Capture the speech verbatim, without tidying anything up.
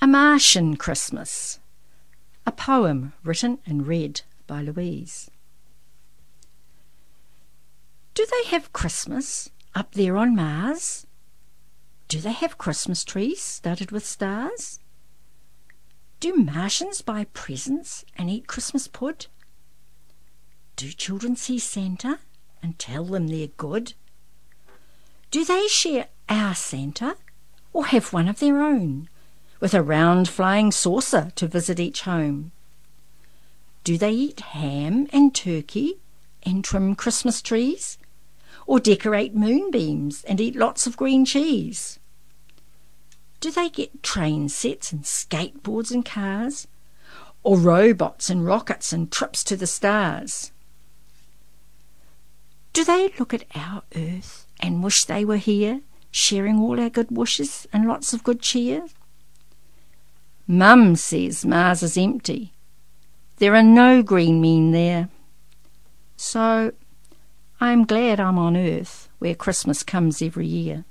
A Martian Christmas, a poem written and read by Louise. Do they have Christmas up there on Mars? Do they have Christmas trees studded with stars? Do Martians buy presents and eat Christmas pud? Do children see Santa and tell them they're good? Do they share our Santa or have one of their own, with a round flying saucer to visit each home? Do they eat ham and turkey and trim Christmas trees, or decorate moonbeams and eat lots of green cheese? Do they get train sets and skateboards and cars, or robots and rockets and trips to the stars? Do they look at our earth and wish they were here, sharing all our good wishes and lots of good cheer? Mum says Mars is empty. There are no green men there. So I'm glad I'm on Earth, where Christmas comes every year.